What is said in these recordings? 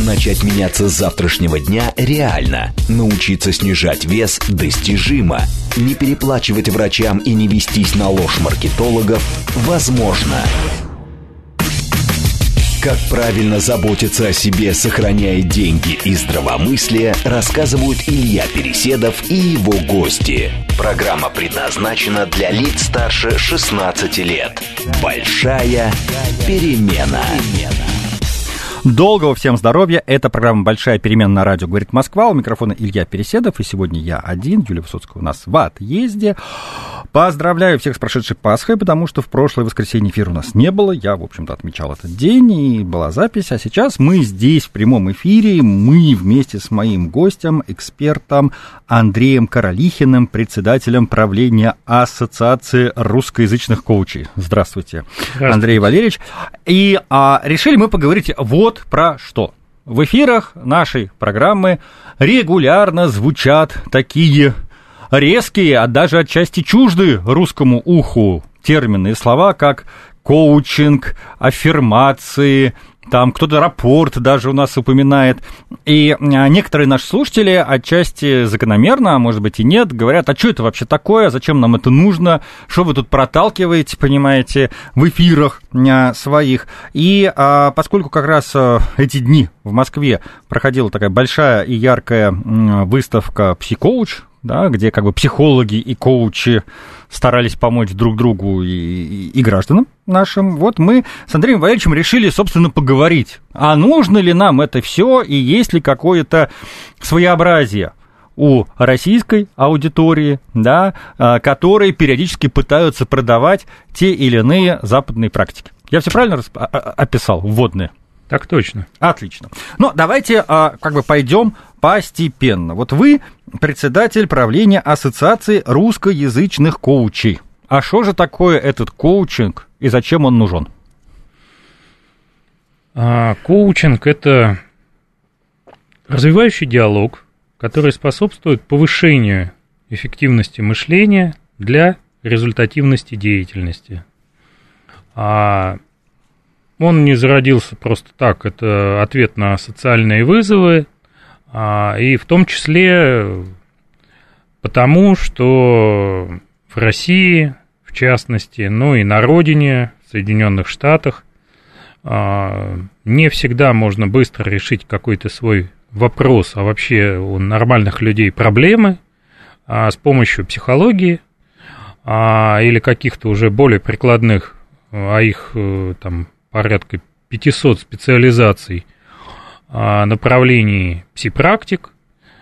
Начать меняться с завтрашнего дня реально. Научиться снижать вес достижимо. Не переплачивать врачам и не вестись на ложь маркетологов возможно. Как правильно заботиться о себе, сохраняя деньги и здравомыслие, рассказывают Илья Переседов и его гости. Программа предназначена для лиц старше 16 лет. Большая перемена. Долгого всем здоровья. Это программа «Большая перемена» на радио «Говорит Москва». У микрофона Илья Переседов. И сегодня я один, Юлия Высоцкая у нас в отъезде. Поздравляю всех с прошедшей Пасхой, потому что в прошлое воскресенье эфира у нас не было. Я, в общем-то, отмечал этот день, и была запись. А сейчас мы здесь в прямом эфире. Мы вместе с моим гостем, экспертом Андреем Королихиным, председателем правления Ассоциации русскоязычных коучей. Здравствуйте, Андрей Валерьевич. И решили мы поговорить вот про что. В эфирах нашей программы регулярно звучат такие резкие, а даже отчасти чуждые русскому уху термины и слова, как коучинг, аффирмации, там кто-то рапорт даже у нас упоминает. И некоторые наши слушатели, отчасти закономерно, а может быть и нет, говорят, а что это вообще такое, зачем нам это нужно, что вы тут проталкиваете, понимаете, в эфирах своих. И поскольку как раз эти дни в Москве проходила такая большая и яркая выставка «Псикоуч», да, где как бы психологи и коучи старались помочь друг другу и гражданам нашим, вот мы с Андреем Валерьевичем решили, собственно, поговорить, а нужно ли нам это все и есть ли какое-то своеобразие у российской аудитории, да, которые периодически пытаются продавать те или иные западные практики. Я все правильно описал, вводные? Так точно. Отлично. Но давайте как бы пойдем постепенно. Вот вы председатель правления Ассоциации русскоязычных коучей. А что же такое этот коучинг и зачем он нужен? Коучинг – это развивающий диалог, который способствует повышению эффективности мышления для результативности деятельности. Он не зародился просто так, это ответ на социальные вызовы, и в том числе потому, что в России, в частности, ну и на родине, в Соединенных Штатах, не всегда можно быстро решить какой-то свой вопрос, а вообще у нормальных людей проблемы с помощью психологии или каких-то уже более прикладных, а их там порядка 500 специализаций направлений пси-практик.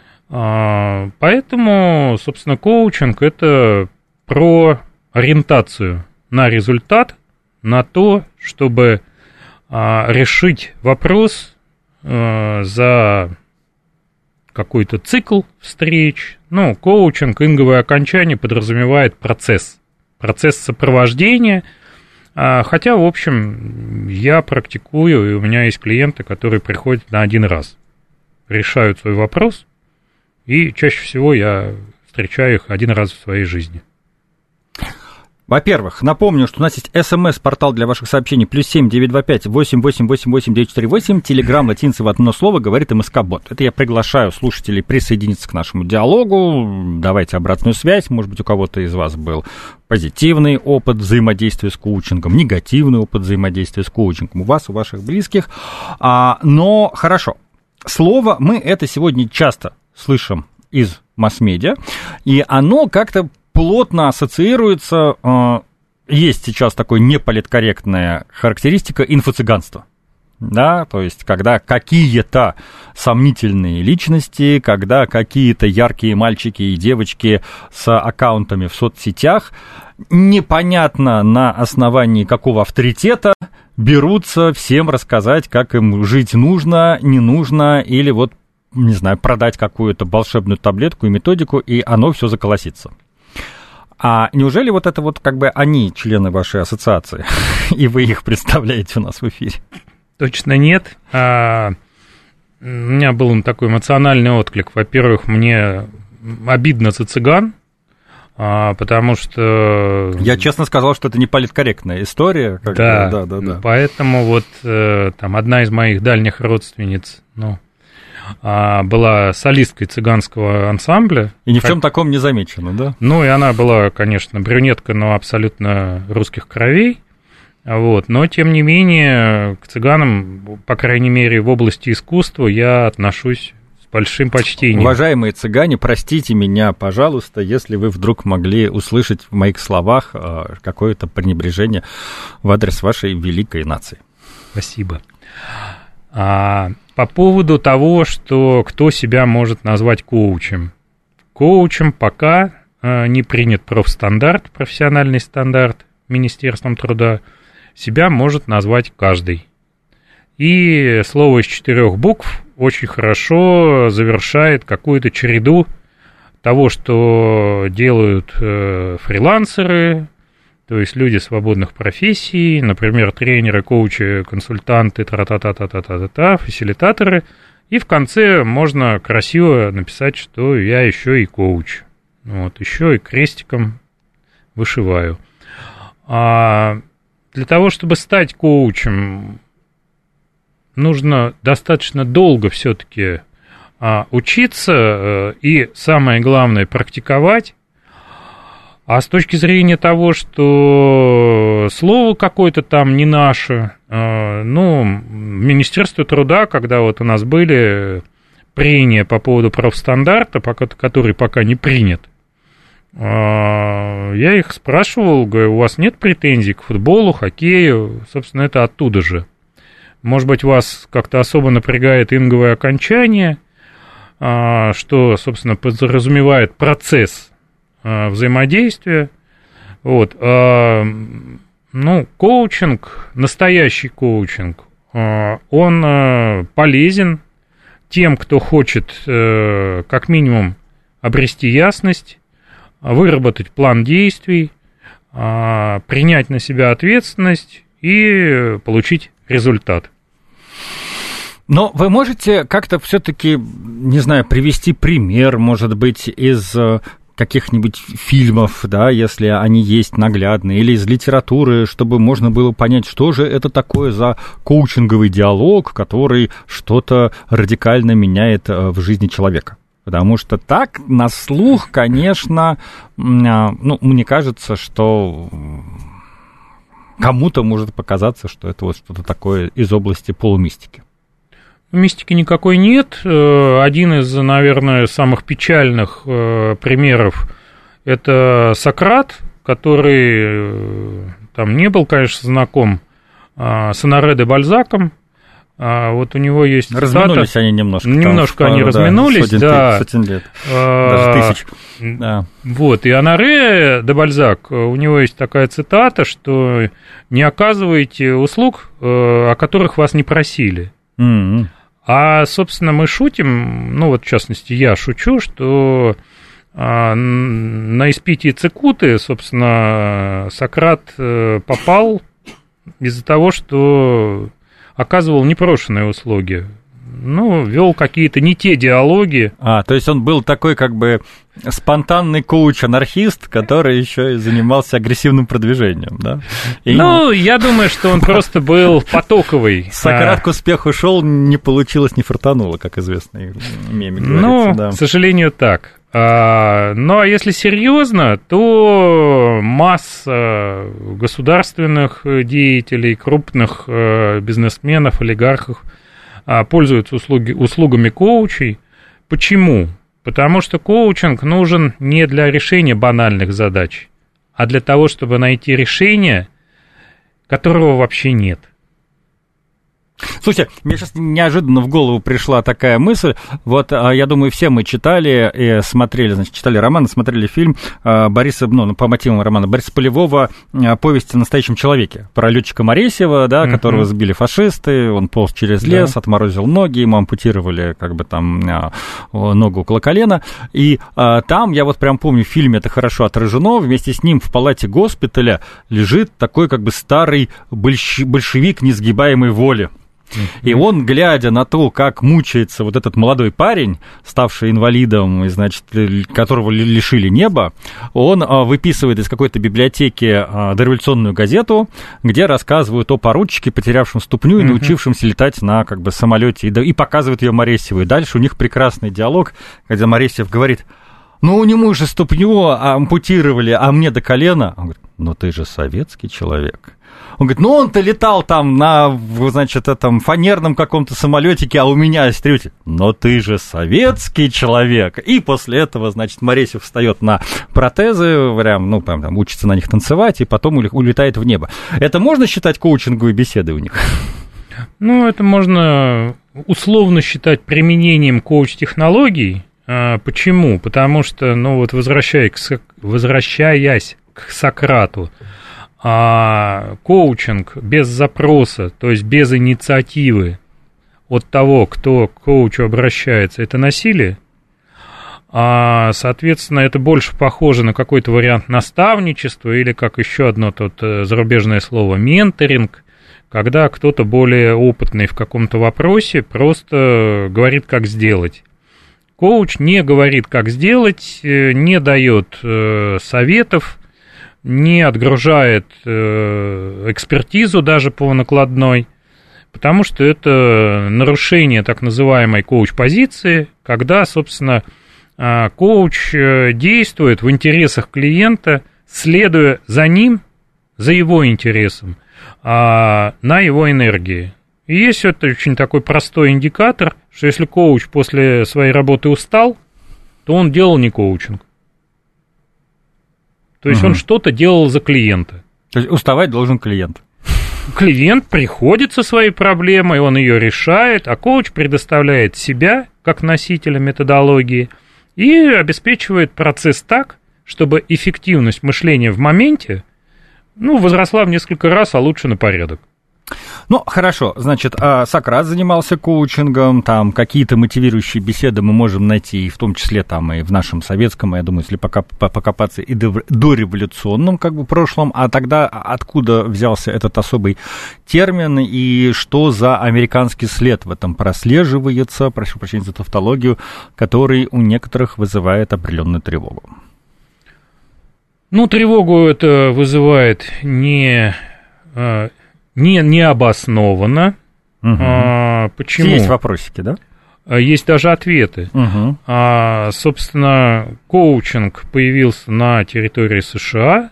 Поэтому, собственно, коучинг – это про ориентацию на результат, на то, чтобы решить вопрос за какой-то цикл встреч. Ну, коучинг, инговое окончание подразумевает процесс сопровождения. Хотя, в общем, я практикую, и у меня есть клиенты, которые приходят на один раз, решают свой вопрос, и чаще всего я встречаю их один раз в своей жизни. Во-первых, напомню, что у нас есть СМС-портал для ваших сообщений +7 925 8888 948, телеграм латиницей в одно слово, говорит МСК-бот. Это я приглашаю слушателей присоединиться к нашему диалогу, давайте обратную связь, может быть, у кого-то из вас был позитивный опыт взаимодействия с коучингом, негативный опыт взаимодействия с коучингом у вас, у ваших близких, но хорошо, слово мы это сегодня часто слышим из масс-медиа, и оно как-то плотно ассоциируется, есть сейчас такая неполиткорректная характеристика инфо-цыганства. Да, то есть, когда какие-то сомнительные личности, когда какие-то яркие мальчики и девочки с аккаунтами в соцсетях, непонятно на основании какого авторитета берутся всем рассказать, как им жить нужно, не нужно, или вот, не знаю, продать какую-то волшебную таблетку и методику, и оно все заколосится. А неужели вот это вот как бы они члены вашей ассоциации, и вы их представляете у нас в эфире? Точно нет. У меня был такой эмоциональный отклик. Во-первых, мне обидно за цыган, потому что... Я честно сказал, что это не политкорректная история. Да. Поэтому вот там одна из моих дальних родственниц, была солисткой цыганского ансамбля. И ни в чем таком не замечено, да? Ну, и она была, конечно, брюнетка, но абсолютно русских кровей. Вот. Но, тем не менее, к цыганам, по крайней мере, в области искусства я отношусь с большим почтением. Уважаемые цыгане, простите меня, пожалуйста, если вы вдруг могли услышать в моих словах какое-то пренебрежение в адрес вашей великой нации. Спасибо. По поводу того, что кто себя может назвать коучем. Коучем пока не принят профстандарт, профессиональный стандарт Министерством труда. Себя может назвать каждый. И слово из 4 букв очень хорошо завершает какую-то череду того, что делают фрилансеры, то есть люди свободных профессий, например, тренеры, коучи, консультанты, тра-та-та-та-та-та-та, фасилитаторы. И в конце можно красиво написать, что я еще и коуч. Вот, еще и крестиком вышиваю. Для того, чтобы стать коучем, нужно достаточно долго все-таки учиться и, самое главное, практиковать. А с точки зрения того, что слово какое-то там не наше, в Министерстве труда, когда вот у нас были прения по поводу профстандарта, который пока не принят, я их спрашивал, говорю, у вас нет претензий к футболу, хоккею? Собственно, это оттуда же. Может быть, вас как-то особо напрягает инговое окончание, что, собственно, подразумевает процесс взаимодействия. Вот. Коучинг, настоящий коучинг, он полезен тем, кто хочет как минимум обрести ясность, выработать план действий, принять на себя ответственность и получить результат. Но вы можете как-то все-таки, не знаю, привести пример, может быть, из каких-нибудь фильмов, да, если они есть наглядные, или из литературы, чтобы можно было понять, что же это такое за коучинговый диалог, который что-то радикально меняет в жизни человека. Потому что так, на слух, конечно, мне кажется, что кому-то может показаться, что это вот что-то такое из области полумистики. Мистики никакой нет. Один из, наверное, самых печальных примеров – это Сократ, который там не был, конечно, знаком с Оноре де Бальзаком. Вот у него есть разминулись цитата. Они немножко. Немножко они разминулись, сотен лет, даже тысяч. Да. Вот, и Оноре де Бальзак, у него есть такая цитата, что не оказывайте услуг, о которых вас не просили. Mm-hmm. А, собственно, мы шутим, в частности, я шучу, что на испитии Цикуты, собственно, Сократ попал из-за того, что оказывал непрошенные услуги, вел какие-то не те диалоги. То есть он был такой как бы спонтанный коуч-анархист, который еще и занимался агрессивным продвижением, да? Я думаю, что он просто был потоковый. Сократ к успеху шел, не получилось, не фартануло, как известно в меме говорится. Да. К сожалению, так. А если серьезно, то масса государственных деятелей, крупных бизнесменов, олигархов пользуются услугами коучей. Почему? Потому что коучинг нужен не для решения банальных задач, а для того, чтобы найти решение, которого вообще нет. Слушайте, мне сейчас неожиданно в голову пришла такая мысль. Вот, я думаю, все мы читали и смотрели, читали роман, смотрели фильм Бориса, по мотивам романа Бориса Полевого «Повесть о настоящем человеке». Про летчика Моресьева, да, которого сбили фашисты, он полз через лес, отморозил ноги, ему ампутировали ногу около колена. И там, я вот прям помню, в фильме это хорошо отражено, вместе с ним в палате госпиталя лежит такой как бы старый большевик несгибаемой воли. И он, глядя на то, как мучается вот этот молодой парень, ставший инвалидом, и, значит, которого лишили неба, он выписывает из какой-то библиотеки дореволюционную газету, где рассказывают о поручике, потерявшем ступню и научившемся летать на как бы самолете, и показывают ее Моресьеву. И дальше у них прекрасный диалог, когда Моресьев говорит: ну, ему же ступню ампутировали, а мне до колена. Он говорит: ну, ты же советский человек. Он говорит: ну, он-то летал там на, значит, этом фанерном каком-то самолетике, а у меня истребитель. Но ты же советский человек. И после этого, значит, Моресьев встает на протезы, прям, ну, там, учится на них танцевать, и потом улетает в небо. Это можно считать коучинговой беседой у них? Ну, это можно условно считать применением коуч-технологий. Почему? Потому что, ну, вот возвращаясь к Сократу, коучинг без запроса, то есть без инициативы от того, кто к коучу обращается, это насилие. Соответственно, это больше похоже на какой-то вариант наставничества или, как еще одно тут зарубежное слово, менторинг, когда кто-то более опытный в каком-то вопросе просто говорит, как сделать. Коуч не говорит, как сделать, не дает советов, не отгружает экспертизу даже по накладной, потому что это нарушение так называемой коуч-позиции, когда, собственно, коуч действует в интересах клиента, следуя за ним, за его интересом, на его энергии. И есть это очень такой простой индикатор, что если коуч после своей работы устал, то он делал не коучинг. То есть он что-то делал за клиента. То есть уставать должен клиент. Клиент приходит со своей проблемой, он ее решает, а коуч предоставляет себя как носителя методологии и обеспечивает процесс так, чтобы эффективность мышления в моменте, ну, возросла в несколько раз, а лучше на порядок. Ну, хорошо, значит, Сократ занимался коучингом, там какие-то мотивирующие беседы мы можем найти, в том числе там и в нашем советском, я думаю, если покопаться, и дореволюционном как бы прошлом, а тогда откуда взялся этот особый термин и что за американский след в этом прослеживается, прошу прощения за тавтологию, который у некоторых вызывает определенную тревогу? Ну, тревогу это вызывает необоснованно. Почему? Есть вопросики, да? Есть даже ответы. Собственно, коучинг появился на территории США.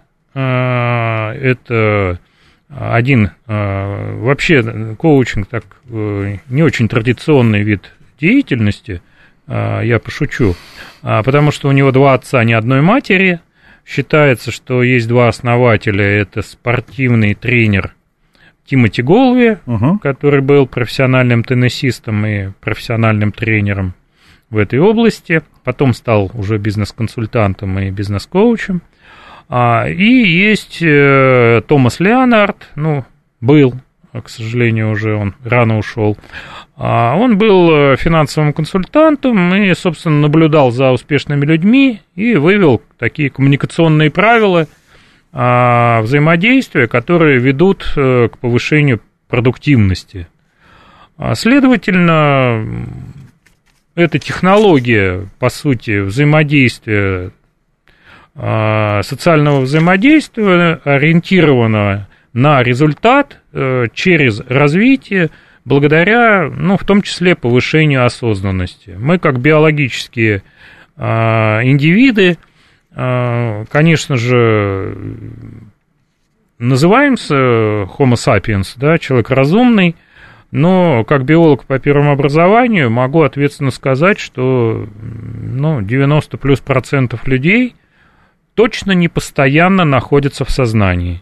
Это один... Вообще, коучинг так не очень традиционный вид деятельности. Я пошучу. Потому что у него два отца, ни одной матери. Считается, что есть два основателя. Это спортивный тренер Тимоти Голви, который был профессиональным теннисистом и профессиональным тренером в этой области, потом стал уже бизнес-консультантом и бизнес-коучем. И есть Томас Леонард, ну, был, к сожалению, уже он рано ушел. Он был финансовым консультантом и, собственно, наблюдал за успешными людьми и вывел такие коммуникационные правила взаимодействия, которые ведут к повышению продуктивности. Следовательно, эта технология, по сути, взаимодействия, социального взаимодействия, ориентирована на результат через развитие, благодаря, ну, в том числе, повышению осознанности. Мы, как биологические индивиды, конечно же, называемся Homo sapiens, да, человек разумный, но как биолог по первому образованию могу ответственно сказать, что, ну, 90% людей точно не постоянно находятся в сознании.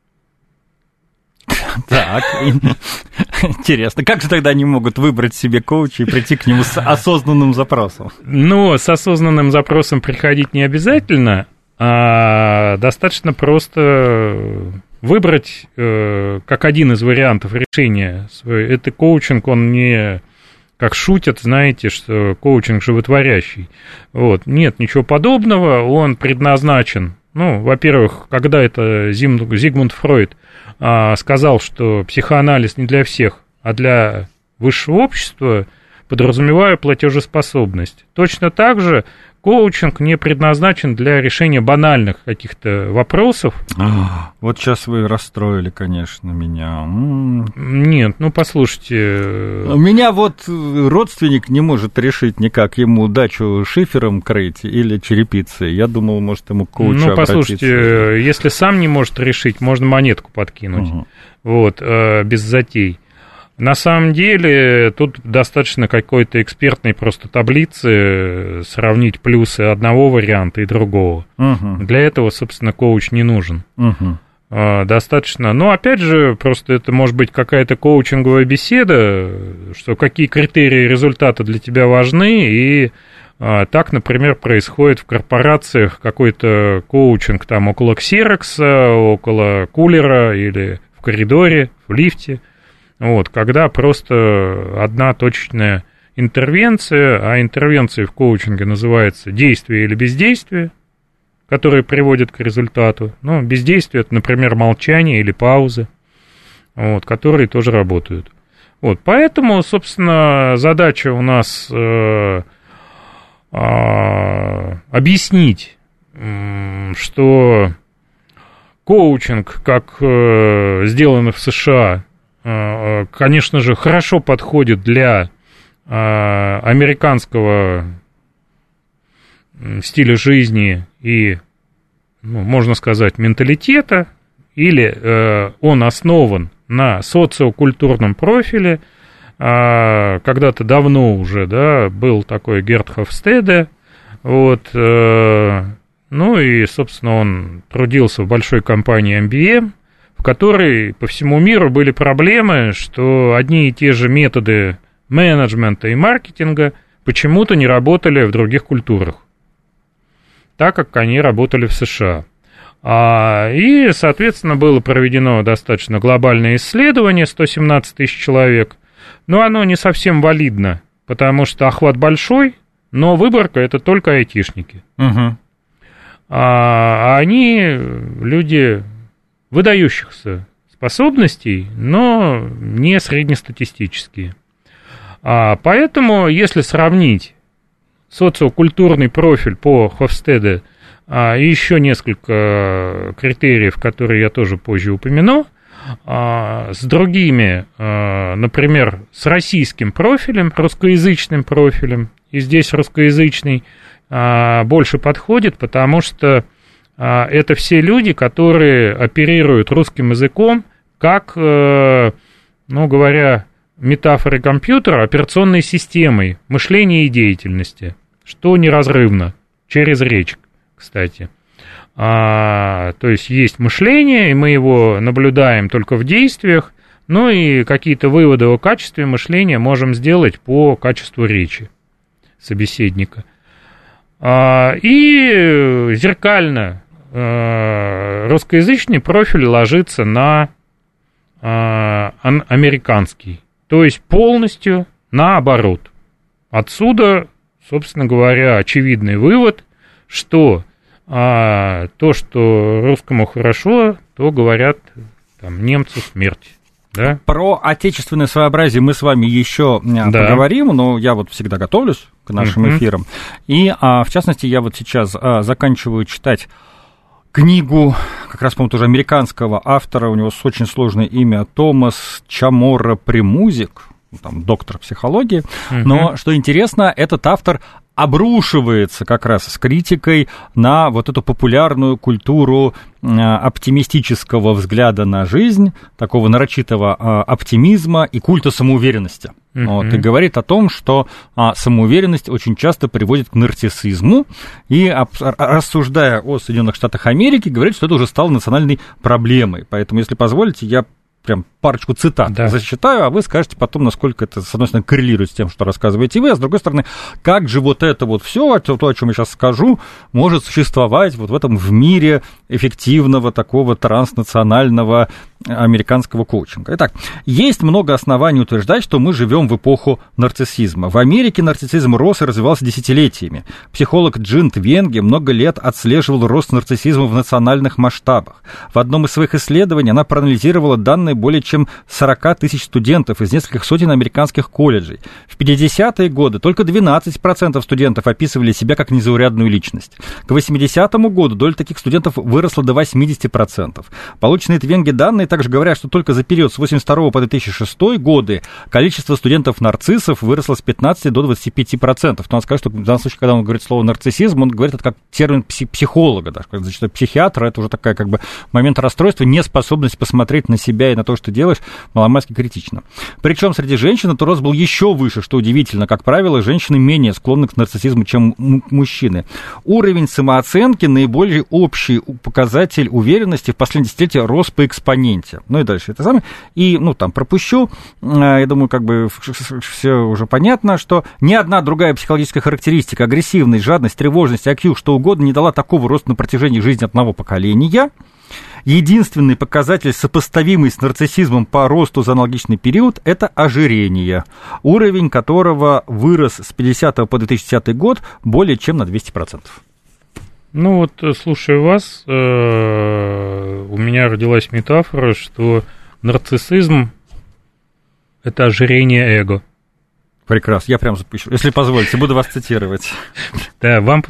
Так, интересно. Как же тогда они могут выбрать себе коуча и прийти к нему с осознанным запросом? Ну, с осознанным запросом приходить не обязательно, а достаточно просто выбрать как один из вариантов решения. Это коучинг, он не как шутят, знаете, что коучинг животворящий. Вот. Нет, ничего подобного, он предназначен. Ну, во-первых, когда это Зигмунд Фройд сказал, что психоанализ не для всех, а для высшего общества подразумеваю платежеспособность. Точно так же коучинг не предназначен для решения банальных каких-то вопросов. Вот сейчас вы расстроили, конечно, меня. Нет, ну послушайте. Меня вот родственник не может решить никак, ему дачу шифером крыть или черепицей. Я думал, может, ему к коучу обратиться. Послушайте, если сам не может решить, можно монетку подкинуть. Вот, без затей. На самом деле, тут достаточно какой-то экспертной просто таблицы сравнить плюсы одного варианта и другого. Для этого, собственно, коуч не нужен. Достаточно. Но, опять же, просто это может быть какая-то коучинговая беседа, что какие критерии результата для тебя важны, и так, например, происходит в корпорациях какой-то коучинг там около ксерокса, около кулера или в коридоре, в лифте. Вот, когда просто одна точечная интервенция, а интервенция в коучинге называется действие или бездействие, которое приводит к результату. Ну, бездействие – это, например, молчание или паузы, вот, которые тоже работают. Вот, поэтому, собственно, задача у нас объяснить, что коучинг, как сделано в США, конечно же, хорошо подходит для американского стиля жизни и, можно сказать, менталитета, или он основан на социокультурном профиле. Когда-то давно уже, да, был такой Герт Хофстеде, вот, ну и, собственно, он трудился в большой компании MBM, в которой по всему миру были проблемы, что одни и те же методы менеджмента и маркетинга почему-то не работали в других культурах, так как они работали в США. И, соответственно, было проведено достаточно глобальное исследование, 117 тысяч человек, но оно не совсем валидно, потому что охват большой, но выборка – это только айтишники. А они люди выдающихся способностей, но не среднестатистические. Поэтому, если сравнить социокультурный профиль по Хофстеде и еще несколько критериев, которые я тоже позже упомяну, с другими, например, с российским профилем, русскоязычным профилем, и здесь русскоязычный больше подходит, потому что это все люди, которые оперируют русским языком как, говоря метафорой компьютера, операционной системой мышления и деятельности, что неразрывно, через речь, кстати. То есть мышление, и мы его наблюдаем только в действиях, ну и какие-то выводы о качестве мышления можем сделать по качеству речи собеседника. И зеркально русскоязычный профиль ложится на американский, то есть полностью наоборот. Отсюда, собственно говоря, очевидный вывод, что то, что русскому хорошо, то говорят там, немцу смерть. Да? Про отечественное своеобразие мы с вами еще поговорим, но я вот всегда готовлюсь к нашим эфирам. И, в частности, я вот сейчас заканчиваю читать книгу, как раз, по-моему, тоже американского автора, у него очень сложное имя, Томас Чаморро Премузик, там, доктор психологии, но, что интересно, этот автор обрушивается как раз с критикой на вот эту популярную культуру оптимистического взгляда на жизнь, такого нарочитого оптимизма и культа самоуверенности. Вот, и говорит о том, что самоуверенность очень часто приводит к нарциссизму, и рассуждая о Соединенных Штатах Америки, говорит, что это уже стало национальной проблемой. Поэтому, если позволите, я прям парочку цитат зачитаю, а вы скажете потом, насколько это, с одной стороны, коррелирует с тем, что рассказываете вы, а с другой стороны, как же вот это вот все, то, о чем я сейчас скажу, может существовать вот в этом в мире эффективного такого транснационального американского коучинга. Итак, есть много оснований утверждать, что мы живем в эпоху нарциссизма. В Америке нарциссизм рос и развивался десятилетиями. Психолог Джин Твенге много лет отслеживал рост нарциссизма в национальных масштабах. В одном из своих исследований она проанализировала данные данные более чем 40 тысяч студентов из нескольких сотен американских колледжей. В 50-е годы только 12% студентов описывали себя как незаурядную личность. К 80-му году доля таких студентов выросла до 80%. Полученные от Венги данные также говорят, что только за период с 1982 по 2006 годы количество студентов-нарциссов выросло с 15 до 25%. Но надо сказать, что в данном случае, когда он говорит слово нарциссизм, он говорит это как термин психолога, даже как зачастую психиатра, это уже такая как бы момент расстройства, неспособность посмотреть на себя и на то, что делаешь, маломальски критично. Причем среди женщин этот рост был еще выше, что удивительно. Как правило, женщины менее склонны к нарциссизму, чем мужчины. Уровень самооценки наиболее общий показатель уверенности в последние десятилетия рос по экспоненте. Ну и дальше это самое. И, там пропущу. Я думаю, как бы все уже понятно, что ни одна другая психологическая характеристика, агрессивность, жадность, тревожность, IQ, что угодно, не дала такого роста на протяжении жизни одного поколения. Единственный показатель, сопоставимый с нарциссизмом по росту за аналогичный период, это ожирение, уровень которого вырос с 50 по 2010 год более чем на 200%. Ну вот, слушая вас, у меня родилась метафора, что нарциссизм – это ожирение эго. Прекрасно, я прям запишу. Если позволите, буду вас цитировать. Да, вам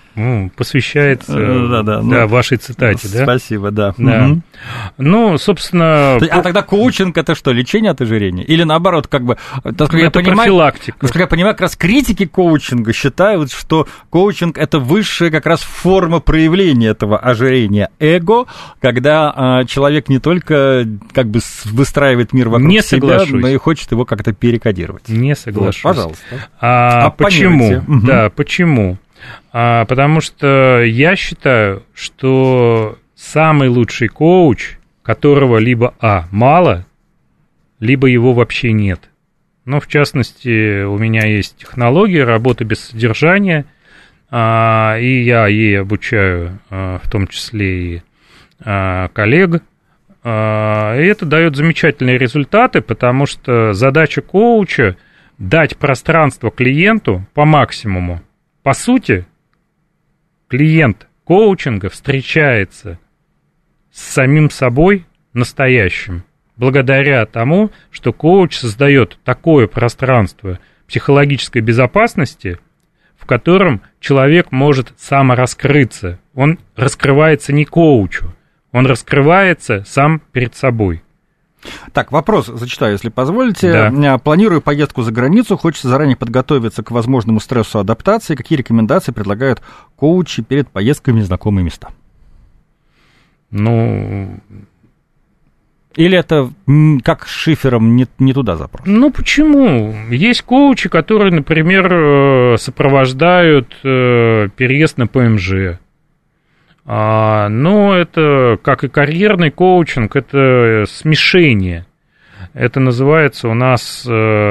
посвящается вашей цитате, да? Спасибо, да. Угу. Ну, собственно... А тогда коучинг – это что, лечение от ожирения? Или наоборот, как бы... Это профилактика. Насколько я понимаю, как раз критики коучинга считают, что коучинг – это высшая как раз форма проявления этого ожирения эго, когда человек не только как бы выстраивает мир вокруг себя, но и хочет его как-то перекодировать. Не соглашусь. Вот, пожалуйста. Почему? Да, почему? Потому что я считаю, что самый лучший коуч, которого либо мало, либо его вообще нет. Но, в частности, у меня есть технология работы без содержания, и я ей обучаю, в том числе и коллег. И это дает замечательные результаты, потому что задача коуча – дать пространство клиенту по максимуму. По сути, клиент коучинга встречается с самим собой настоящим, благодаря тому, что коуч создает такое пространство психологической безопасности, в котором человек может самораскрыться. Он раскрывается не коучу, он раскрывается сам перед собой. Так, вопрос зачитаю, если позволите. Да. Планирую поездку за границу, хочется заранее подготовиться к возможному стрессу адаптации. Какие рекомендации предлагают коучи перед поездкой в незнакомые места? Или это как с шифером не туда запрос? Почему? Есть коучи, которые, например, сопровождают переезд на ПМЖ. Но это, как и карьерный коучинг, это смешение. Это называется у нас,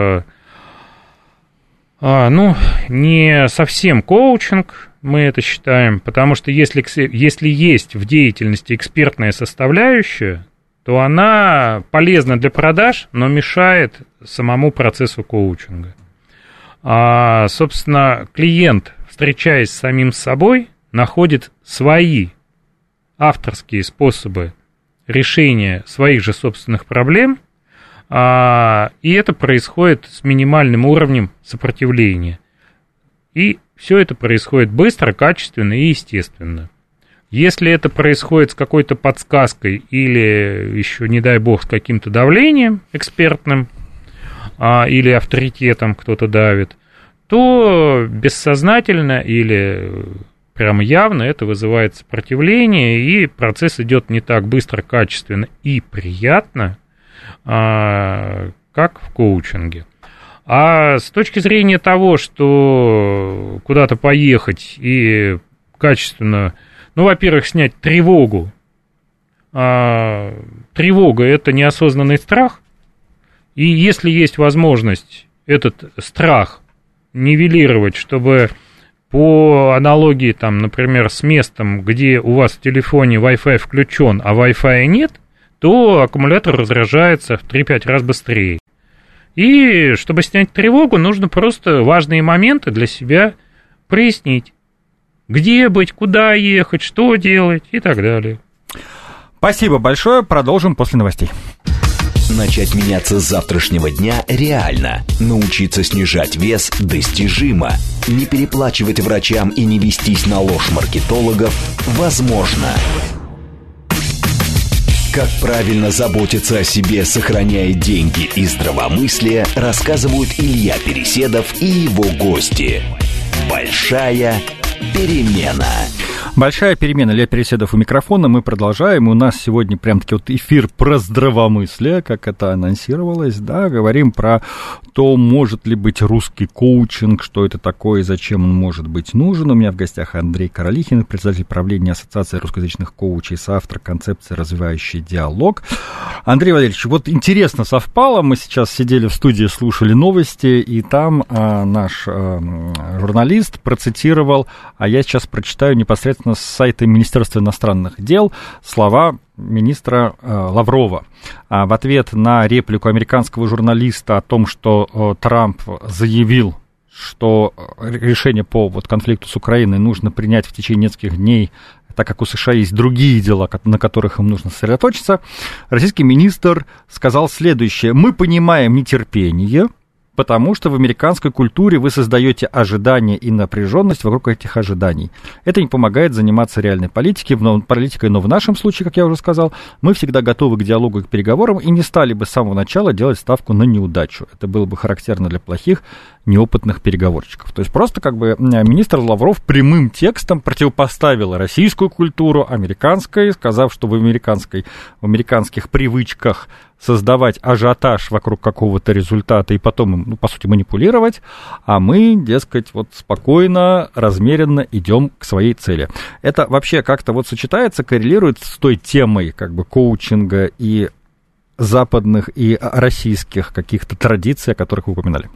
не совсем коучинг, мы это считаем, потому что если есть в деятельности экспертная составляющая, то она полезна для продаж, но мешает самому процессу коучинга. Собственно, клиент, встречаясь с самим собой, находит свои авторские способы решения своих же собственных проблем, и это происходит с минимальным уровнем сопротивления. И все это происходит быстро, качественно и естественно. Если это происходит с какой-то подсказкой или еще, не дай бог, с каким-то давлением экспертным или авторитетом кто-то давит, то бессознательно или прямо явно это вызывает сопротивление, и процесс идет не так быстро, качественно и приятно, как в коучинге. А с точки зрения того, что куда-то поехать и качественно, во-первых, снять тревогу. Тревога – это неосознанный страх, и если есть возможность этот страх нивелировать, чтобы по аналогии, например, с местом, где у вас в телефоне Wi-Fi включен, а Wi-Fi нет, то аккумулятор разряжается в 3-5 раз быстрее. И чтобы снять тревогу, нужно просто важные моменты для себя прояснить. Где быть, куда ехать, что делать и так далее. Спасибо большое. Продолжим после новостей. Начать меняться с завтрашнего дня реально. Научиться снижать вес достижимо. Не переплачивать врачам и не вестись на ложь маркетологов возможно. Как правильно заботиться о себе, сохраняя деньги и здравомыслие, рассказывают Илья Переседов и его гости. Большая перемена. Большая перемена. Илья Переседов у микрофона. Мы продолжаем. У нас сегодня прям-таки вот эфир про здравомыслие, как это анонсировалось, да, говорим про то, может ли быть русский коучинг, что это такое и зачем он может быть нужен. У меня в гостях Андрей Королихин, председатель правления Ассоциации русскоязычных коучей, соавтор концепции «Развивающий диалог». Андрей Валерьевич, вот интересно совпало, мы сейчас сидели в студии, слушали новости, и там наш журналист процитировал, а я сейчас прочитаю непосредственно с сайта Министерства иностранных дел слова министра Лаврова. В ответ на реплику американского журналиста о том, что Трамп заявил, что решение по конфликту с Украиной нужно принять в течение нескольких дней, так как у США есть другие дела, на которых им нужно сосредоточиться, российский министр сказал следующее: «Мы понимаем нетерпение, потому что в американской культуре вы создаете ожидания и напряженность вокруг этих ожиданий. Это не помогает заниматься реальной политикой, но в нашем случае, как я уже сказал, мы всегда готовы к диалогу и к переговорам и не стали бы с самого начала делать ставку на неудачу. Это было бы характерно для плохих, неопытных переговорщиков». То есть просто как бы министр Лавров прямым текстом противопоставил российскую культуру американской, сказав, что в американских привычках создавать ажиотаж вокруг какого-то результата и потом им, по сути, манипулировать, а мы, дескать, вот спокойно, размеренно идем к своей цели. Это вообще как-то вот сочетается, коррелирует с той темой как бы коучинга и западных, и российских каких-то традиций, о которых вы упоминали?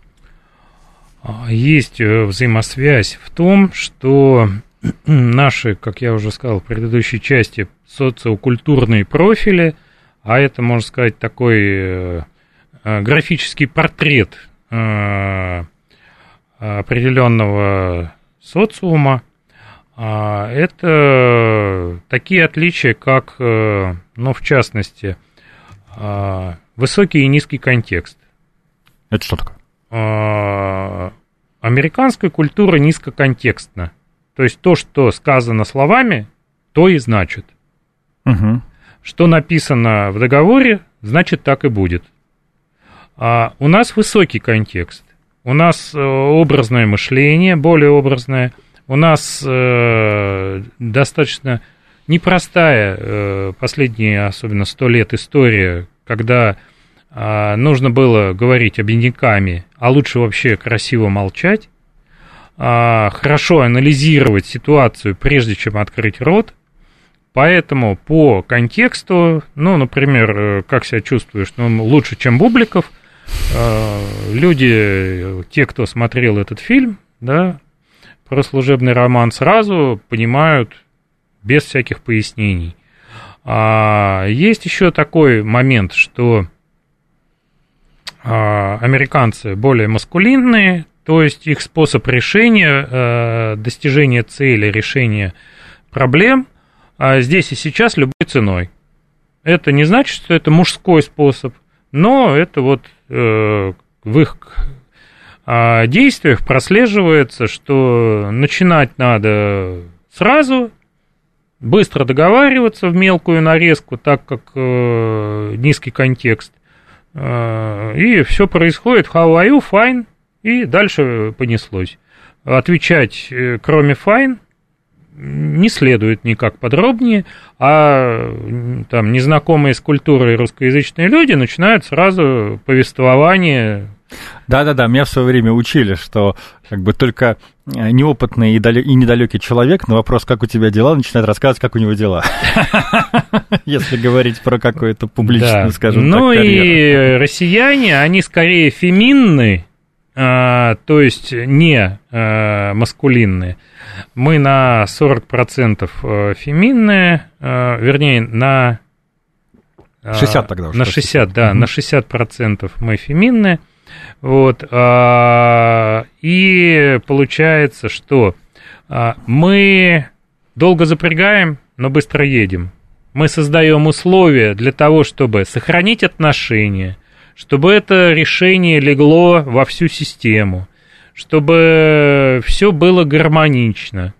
Есть взаимосвязь в том, что наши, как я уже сказал в предыдущей части, социокультурные профили, а это, можно сказать, такой графический портрет определенного социума, это такие отличия, как, в частности, высокий и низкий контекст. Это что такое? Американская культура низкоконтекстна. То есть то, что сказано словами, то и значит. Угу. Что написано в договоре, значит, так и будет. У нас высокий контекст. У нас образное мышление, более образное. У нас достаточно непростая, последние, особенно 100 лет, история, когда нужно было говорить обиняками, а лучше вообще красиво молчать, хорошо анализировать ситуацию, прежде чем открыть рот. Поэтому по контексту, например, как себя чувствуешь, лучше, чем Бубликов, люди, те, кто смотрел этот фильм, да, про служебный роман, сразу понимают без всяких пояснений. Есть еще такой момент, что американцы более маскулинные, то есть их способ решения, достижения цели, решения проблем здесь и сейчас любой ценой. Это не значит, что это мужской способ, но это вот в их действиях прослеживается, что начинать надо сразу, быстро договариваться в мелкую нарезку, так как низкий контекст, и все происходит how are you, fine, и дальше понеслось. Отвечать кроме fine не следует никак подробнее, а там незнакомые с культурой русскоязычные люди начинают сразу повествование. Да-да-да, меня в свое время учили, что как бы только неопытный и недалекий человек на вопрос, как у тебя дела, начинает рассказывать, как у него дела. Если говорить про какую-то публичную, скажем так, карьеру. И россияне, они скорее феминны, то есть не маскулинные. Мы на 40% феминные, вернее, на 60 тогда уже. На 60, да, на 60% мы феминные. Вот, и получается, что мы долго запрягаем, но быстро едем. мы создаем условия для того, чтобы сохранить отношения, чтобы это решение легло во всю систему, чтобы все было гармонично.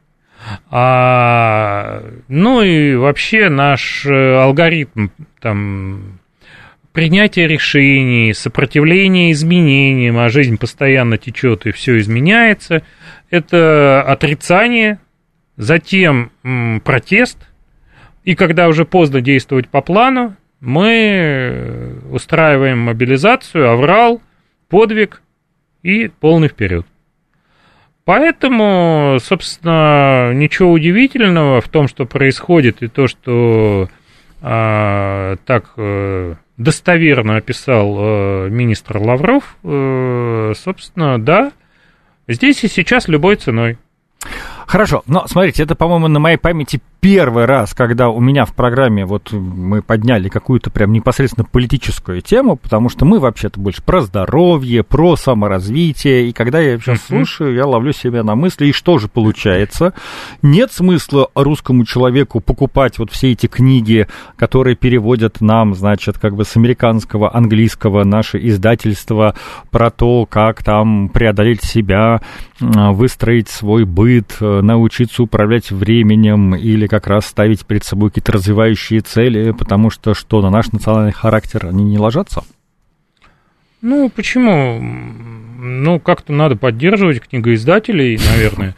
Ну и вообще наш алгоритм там, принятия решений, сопротивления изменениям, а жизнь постоянно течет и все изменяется, это отрицание, затем протест, и когда уже поздно действовать по плану, мы устраиваем мобилизацию, аврал, подвиг и полный вперед. Поэтому, собственно, ничего удивительного в том, что происходит, и то, что так достоверно описал министр Лавров, собственно, да, здесь и сейчас любой ценой. Хорошо, но смотрите, это, по-моему, на моей памяти первый раз, когда у меня в программе вот мы подняли какую-то прям непосредственно политическую тему, потому что мы вообще-то больше про здоровье, про саморазвитие, и когда я сейчас слушаю, я ловлю себя на мысли, и что же получается? Нет смысла русскому человеку покупать вот все эти книги, которые переводят нам, значит, как бы с американского, английского, наше издательство про то, как там преодолеть себя, выстроить свой быт, научиться управлять временем или как раз ставить перед собой какие-то развивающие цели, потому что на наш национальный характер они не ложатся? Ну, почему? Ну, как-то надо поддерживать книгоиздателей, наверное.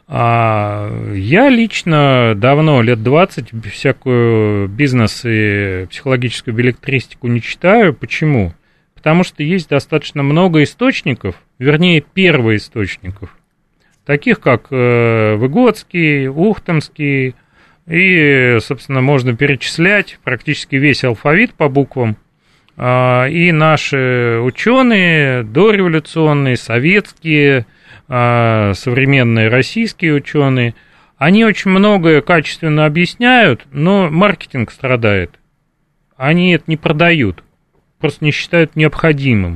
Я лично давно, лет 20, всякую бизнес и психологическую беллетристику не читаю. Почему? Потому что есть достаточно много источников, вернее, первоисточников, таких как Выгодский, Ухтомский, и, собственно, можно перечислять практически весь алфавит по буквам. И наши ученые, дореволюционные, советские, современные российские ученые, они очень многое качественно объясняют, но маркетинг страдает. Они это не продают, просто не считают необходимым.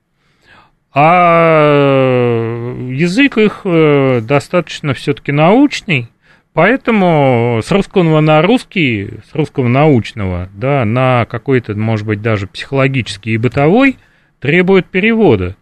А язык их достаточно все-таки научный, поэтому с русского на русский, с русского научного, да, на какой-то, может быть, даже психологический и бытовой требует перевода.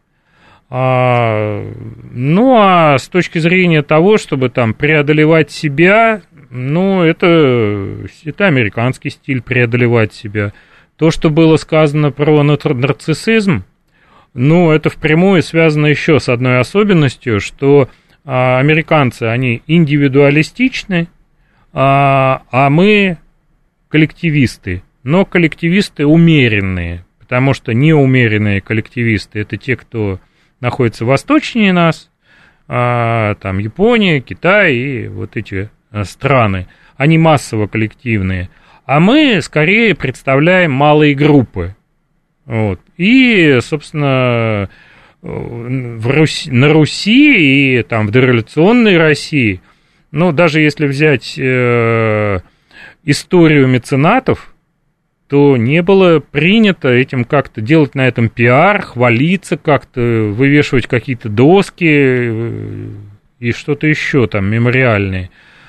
Ну, а с точки зрения того, чтобы там преодолевать себя, ну, это американский стиль преодолевать себя. То, что было сказано про нарциссизм, ну, это впрямую связано еще с одной особенностью, что американцы, они индивидуалистичны, а мы коллективисты, но коллективисты умеренные, потому что неумеренные коллективисты – это те, кто находится восточнее нас, там Япония, Китай и вот эти страны, они массово коллективные, а мы скорее представляем малые группы. Вот. И, собственно, на Руси и там в дореволюционной России, ну, даже если взять историю меценатов, то не было принято этим как-то делать на этом пиар, хвалиться как-то, вывешивать какие-то доски и что-то еще там мемориальные.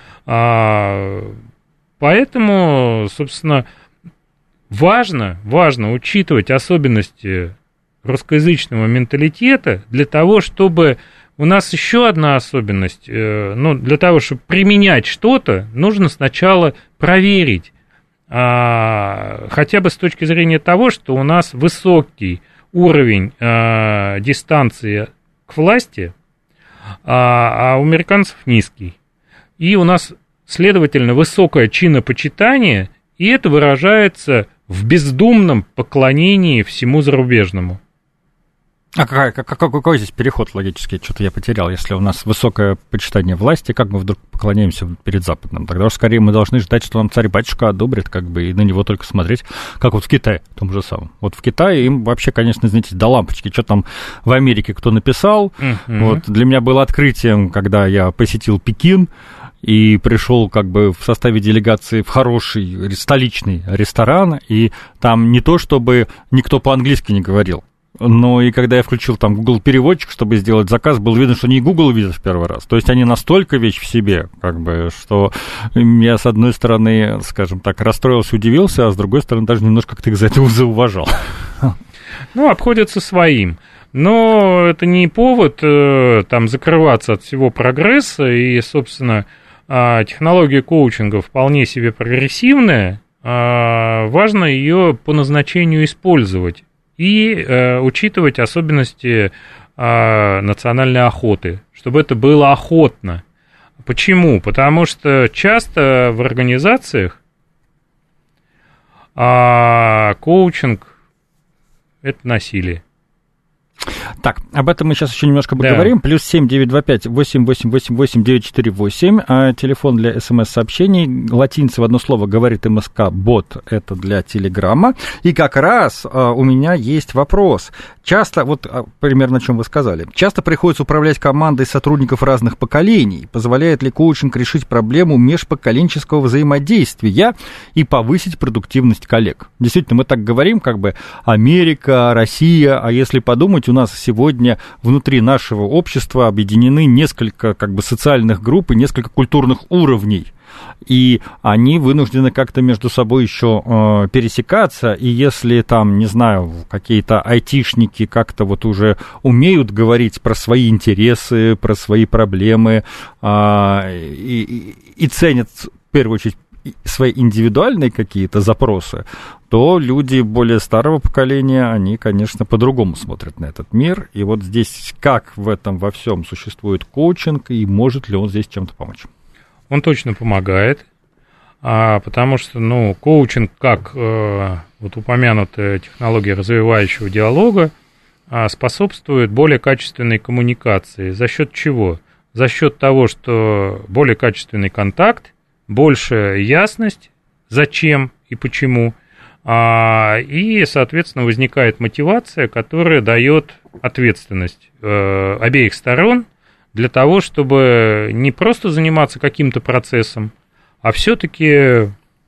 Поэтому, собственно, важно учитывать особенности русскоязычного менталитета для того, чтобы у нас еще одна особенность, ну, для того, чтобы применять что-то, нужно сначала проверить, хотя бы с точки зрения того, что у нас высокий уровень дистанции к власти, а у американцев низкий. И у нас, следовательно, высокое чинопочитание, и это выражается в бездумном поклонении всему зарубежному. А какой здесь переход логический? Что-то я потерял. Если у нас высокое почитание власти, как мы вдруг поклоняемся перед Западным? Тогда уж скорее мы должны ждать, что нам царь-батюшка одобрит, как бы, и на него только смотреть, как вот в Китае, в том же самом. Вот в Китае им вообще, конечно, знаете, до лампочки. Что там в Америке кто написал? Вот для меня было открытием, когда я посетил Пекин, и пришел как бы в составе делегации в хороший столичный ресторан, и там не то, чтобы никто по-английски не говорил, Ну, и когда я включил там Google переводчик, чтобы сделать заказ, было видно, что не Google видит в первый раз. То есть они настолько вещь в себе, как бы, что я, с одной стороны, скажем так, расстроился, удивился, а с другой стороны, даже немножко как-то их за это зауважал. Ну, обходятся своим. Но это не повод там закрываться от всего прогресса, и, собственно, технология коучинга вполне себе прогрессивная, важно ее по назначению использовать и учитывать особенности национальной охоты, чтобы это было охотно. Почему? Потому что часто в организациях коучинг – это насилие. Так, об этом мы сейчас еще немножко поговорим. Да. Плюс 7-925-8888-948. Телефон для СМС-сообщений. Латиница в одно слово говорит МСК. Бот — это для Телеграма. И как раз у меня есть вопрос. Часто, вот примерно о чем вы сказали, часто приходится управлять командой сотрудников разных поколений. Позволяет ли коучинг решить проблему межпоколенческого взаимодействия и повысить продуктивность коллег? Действительно, мы так говорим, как бы Америка, Россия, а если подумать, у нас сегодня внутри нашего общества объединены несколько как бы социальных групп и несколько культурных уровней. И они вынуждены как-то между собой еще пересекаться, и если там, не знаю, какие-то айтишники как-то вот уже умеют говорить про свои интересы, про свои проблемы, и ценят в первую очередь свои индивидуальные какие-то запросы, то люди более старого поколения, они, конечно, по-другому смотрят на этот мир. И вот здесь как в этом во всем существует коучинг, и может ли он здесь чем-то помочь? Он точно помогает, потому что, ну, коучинг, как вот упомянутая технология развивающего диалога, способствует более качественной коммуникации. За счет чего? За счет того, что более качественный контакт, большая ясность, зачем и почему, и, соответственно, возникает мотивация, которая дает ответственность обеих сторон для того, чтобы не просто заниматься каким-то процессом, а все-таки,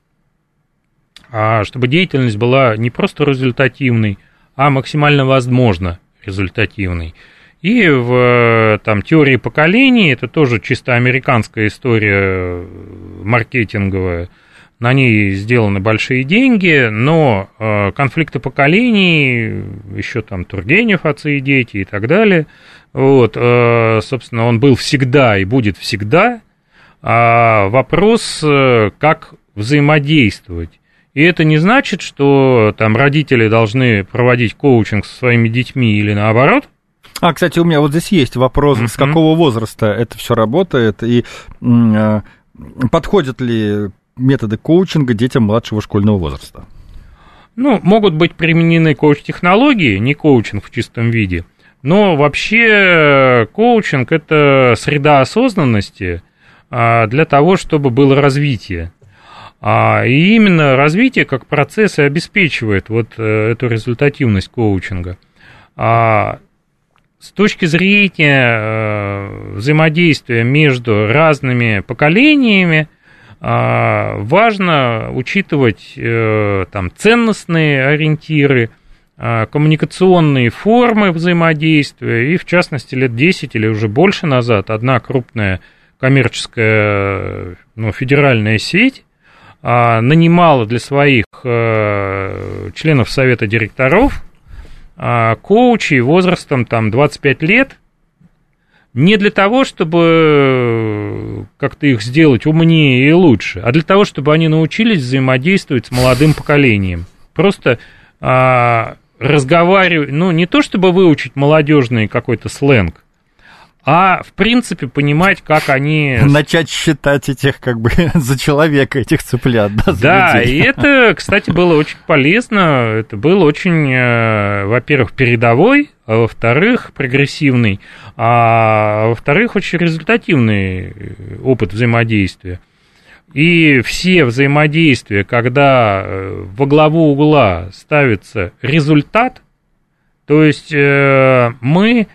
чтобы деятельность была не просто результативной, а максимально возможно результативной. И в там, теории поколений, это тоже чисто американская история маркетинговая, на ней сделаны большие деньги, но конфликты поколений, еще там Тургенев, отцы и дети и так далее, вот, собственно, он был всегда и будет всегда. Вопрос, как взаимодействовать. И это не значит, что там родители должны проводить коучинг со своими детьми или наоборот. Кстати, у меня вот здесь есть вопрос, с какого возраста это все работает, и подходят ли методы коучинга детям младшего школьного возраста? Ну, могут быть применены коуч-технологии, не коучинг в чистом виде, но вообще коучинг – это среда осознанности для того, чтобы было развитие. И именно развитие как процесс и обеспечивает вот эту результативность коучинга. С точки зрения взаимодействия между разными поколениями важно учитывать там, ценностные ориентиры, коммуникационные формы взаимодействия. И, в частности, лет 10 или уже больше назад одна крупная коммерческая, федеральная сеть нанимала для своих членов совета директоров коучей возрастом там, 25 лет, не для того, чтобы как-то их сделать умнее и лучше, а для того, чтобы они научились взаимодействовать с молодым поколением. Просто разговаривать, не то чтобы выучить молодежный какой-то сленг, а, в принципе, понимать, как они... Начать считать этих, как бы, за человека, этих цыплят, да? Да, и это, кстати, было очень полезно, это был очень, во-первых, передовой, а во-вторых, прогрессивный, а во-вторых, очень результативный опыт взаимодействия. И все взаимодействия, когда во главу угла ставится результат, то есть мы...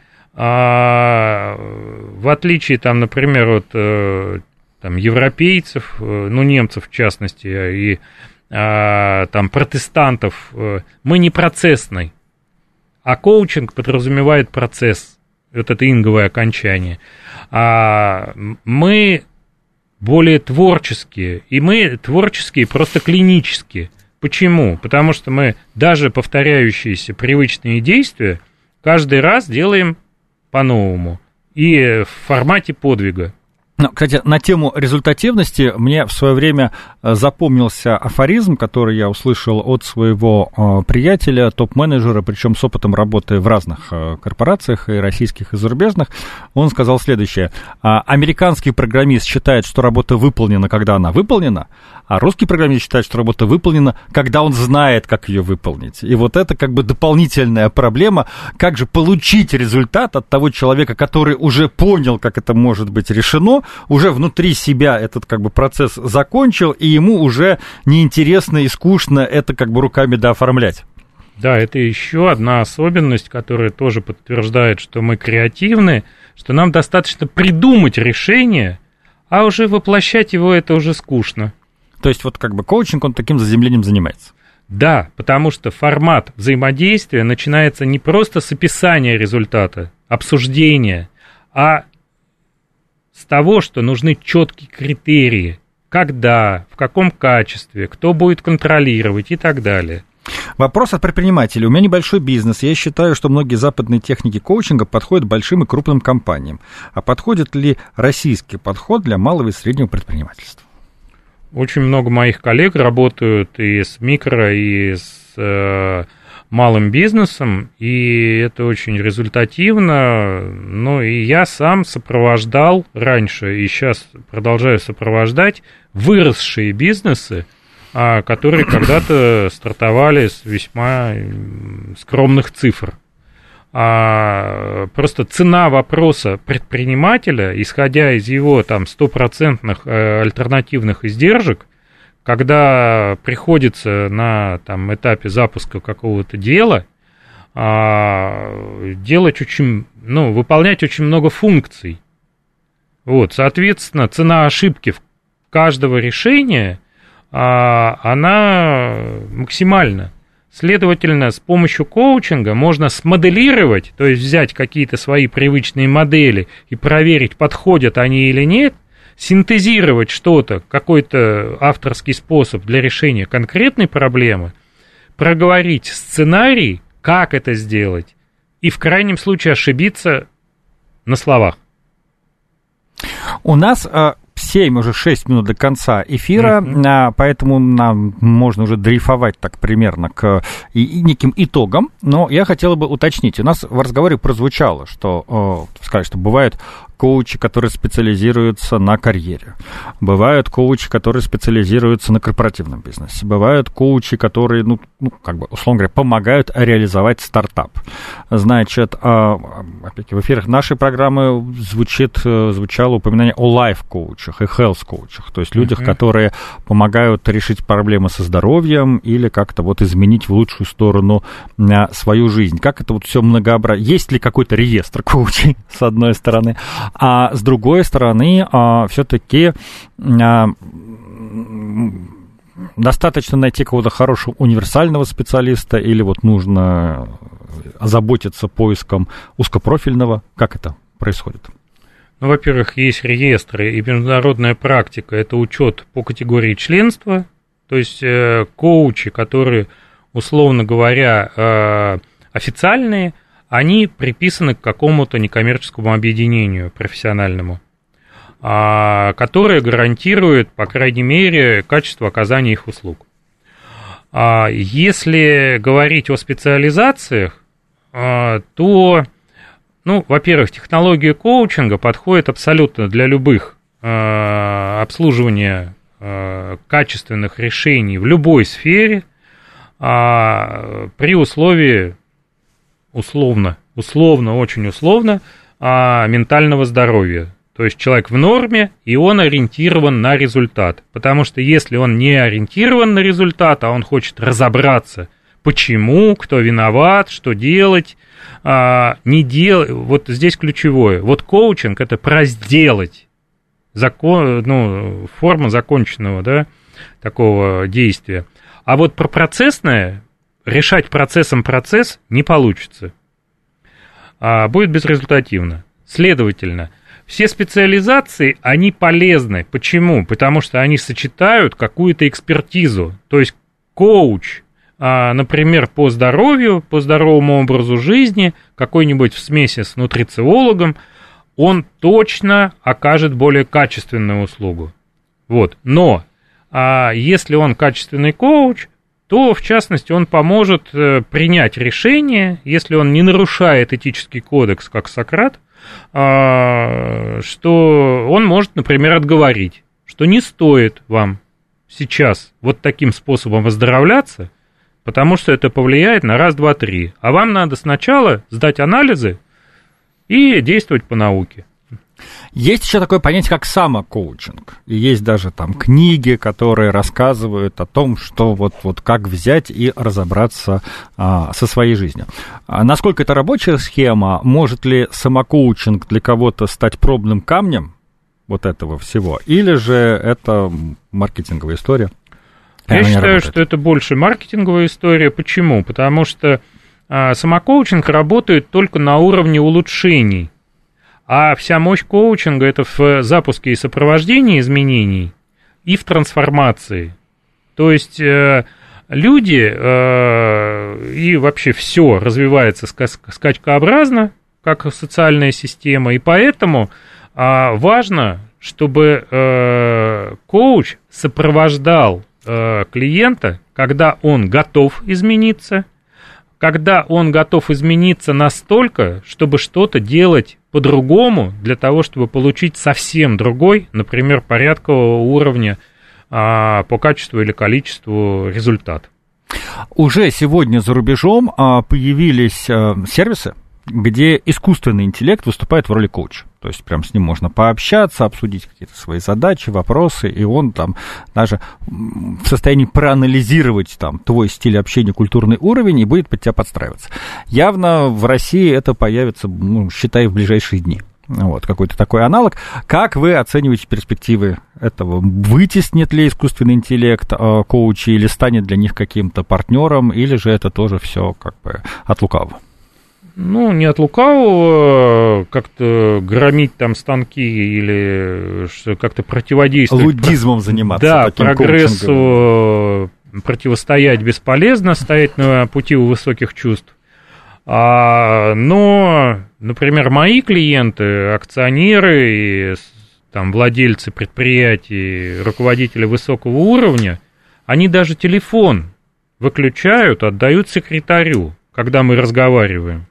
в отличие, там, например, от там, европейцев, немцев в частности, и там, протестантов, мы не процессный, А коучинг подразумевает процесс, вот это инговое окончание. А мы более творческие, и мы творческие просто клинически. Почему? Потому что мы даже повторяющиеся привычные действия каждый раз делаем по-новому и в формате подвига. Ну, кстати, на тему результативности мне в свое время запомнился афоризм, который я услышал от своего приятеля, топ-менеджера, причем с опытом работы в разных корпорациях, и российских, и зарубежных. Он сказал следующее: американский программист считает, что работа выполнена, когда она выполнена, а русский программист считает, что работа выполнена, когда он знает, как ее выполнить. И вот это как бы дополнительная проблема, как же получить результат от того человека, который уже понял, как это может быть решено, уже внутри себя этот как бы процесс закончил, и ему уже неинтересно и скучно это как бы руками дооформлять. Да, это еще одна особенность, которая тоже подтверждает, что мы креативны, что нам достаточно придумать решение, а уже воплощать его это уже скучно. То есть вот как бы коучинг, он таким заземлением занимается. Да, потому что формат взаимодействия начинается не просто с описания результата, обсуждения, а с того, что нужны четкие критерии, когда, в каком качестве, кто будет контролировать и так далее. Вопрос от предпринимателей. У меня небольшой бизнес. Я считаю, что многие западные техники коучинга подходят большим и крупным компаниям. А подходит ли российский подход для малого и среднего предпринимательства? Очень много моих коллег работают и с микро, и с малым бизнесом, и это очень результативно. Ну, и я сам сопровождал раньше, и сейчас продолжаю сопровождать выросшие бизнесы, которые когда-то стартовали с весьма скромных цифр. Просто цена вопроса предпринимателя, исходя из его там 100% альтернативных издержек, когда приходится на там, этапе запуска какого-то дела делать очень, выполнять очень много функций. Вот, соответственно, цена ошибки каждого решения, она максимальна. Следовательно, с помощью коучинга можно смоделировать, то есть взять какие-то свои привычные модели и проверить, подходят они или нет, синтезировать что-то, какой-то авторский способ для решения конкретной проблемы, проговорить сценарий, как это сделать, и в крайнем случае ошибиться на словах. У нас 7, уже 6 минут до конца эфира, поэтому нам можно уже дрейфовать так примерно к неким итогам, но я хотела бы уточнить. У нас в разговоре прозвучало, что, сказать, что бывают коучи, которые специализируются на карьере, бывают коучи, которые специализируются на корпоративном бизнесе, бывают коучи, которые, условно говоря, помогают реализовать стартап. Значит, опять-таки, в эфирах нашей программы звучало упоминание о лайф-коучах и health-коучах, то есть людях, которые помогают решить проблемы со здоровьем или как-то вот изменить в лучшую сторону свою жизнь. Как это вот все многообразно? Есть ли какой-то реестр коучей, с одной стороны? А с другой стороны, все-таки достаточно найти какого-то хорошего универсального специалиста или вот нужно озаботиться поиском узкопрофильного? Как это происходит? Во-первых, есть реестры и международная практика, это учет по категории членства, то есть коучи, которые, условно говоря, официальные, они приписаны к какому-то некоммерческому объединению профессиональному, которое гарантирует, по крайней мере, качество оказания их услуг. Если говорить о специализациях, то, во-первых, технология коучинга подходит абсолютно для любых обслуживания качественных решений в любой сфере, при условии очень условно, ментального здоровья. То есть человек в норме, и он ориентирован на результат. Потому что если он не ориентирован на результат, а он хочет разобраться, почему, кто виноват, что делать, вот здесь ключевое. Вот коучинг – это про сделать. Форма законченного, такого действия. А вот про процессное, решать процессом процесс не получится. будет безрезультативно. Следовательно, все специализации, они полезны. Почему? Потому что они сочетают какую-то экспертизу. То есть коуч, например, по здоровью, по здоровому образу жизни, какой-нибудь в смеси с нутрициологом, он точно окажет более качественную услугу. Вот. Но если он качественный коуч, то, в частности, он поможет принять решение, если он не нарушает этический кодекс, как Сократ, что он может, например, отговорить, что не стоит вам сейчас вот таким способом выздоравливаться, потому что это повлияет на раз, два, три. А вам надо сначала сдать анализы и действовать по науке. Есть еще такое понятие, как самокоучинг. И есть даже там книги, которые рассказывают о том, что вот как взять и разобраться со своей жизнью. Насколько это рабочая схема? Может ли самокоучинг для кого-то стать пробным камнем вот этого всего? Или же это маркетинговая история? Я считаю, что это больше маркетинговая история. Почему? Потому что самокоучинг работает только на уровне улучшений. А вся мощь коучинга – это в запуске и сопровождении изменений и в трансформации. То есть люди и вообще все развивается скачкообразно, как социальная система, и поэтому важно, чтобы коуч сопровождал клиента, когда он готов измениться, когда он готов измениться настолько, чтобы что-то делать по-другому, для того, чтобы получить совсем другой, например, порядкового уровня по качеству или количеству результат. Уже сегодня за рубежом появились сервисы, где искусственный интеллект выступает в роли коуча. То есть прям с ним можно пообщаться, обсудить какие-то свои задачи, вопросы, и он там даже в состоянии проанализировать там твой стиль общения, культурный уровень, и будет под тебя подстраиваться. Явно в России это появится, считай, в ближайшие дни. Вот, какой-то такой аналог. Как вы оцениваете перспективы этого? Вытеснит ли искусственный интеллект коучи, или станет для них каким-то партнером, или же это тоже все как бы от лукавого? Ну, не от лукавого, как-то громить там станки или как-то противодействовать. Лудизмом заниматься. Да, прогрессу противостоять бесполезно, стоять на пути у высоких чувств. Но, например, мои клиенты, акционеры и там, владельцы предприятий, руководители высокого уровня, они даже телефон выключают, отдают секретарю, когда мы разговариваем.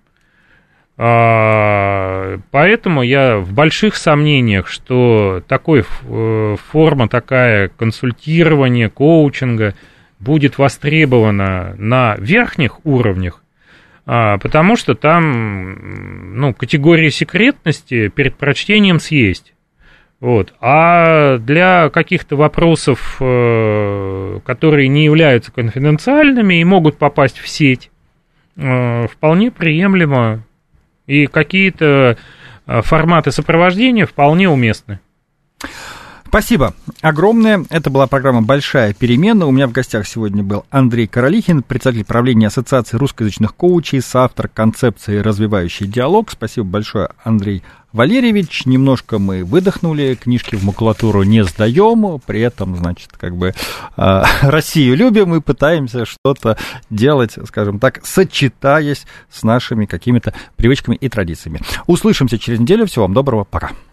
Поэтому я в больших сомнениях, что форма такая консультирования, коучинга будет востребована на верхних уровнях, потому что там категория секретности перед прочтением съесть. Вот. А для каких-то вопросов, которые не являются конфиденциальными и могут попасть в сеть, вполне приемлемо. И какие-то форматы сопровождения вполне уместны. Спасибо огромное. Это была программа «Большая перемена». У меня в гостях сегодня был Андрей Королихин, председатель правления Ассоциации русскоязычных коучей, соавтор концепции «Развивающий диалог». Спасибо большое, Андрей Валерьевич. Немножко мы выдохнули, книжки в макулатуру не сдаем, при этом, значит, как бы Россию любим и пытаемся что-то делать, скажем так, сочетаясь с нашими какими-то привычками и традициями. Услышимся через неделю. Всего вам доброго. Пока.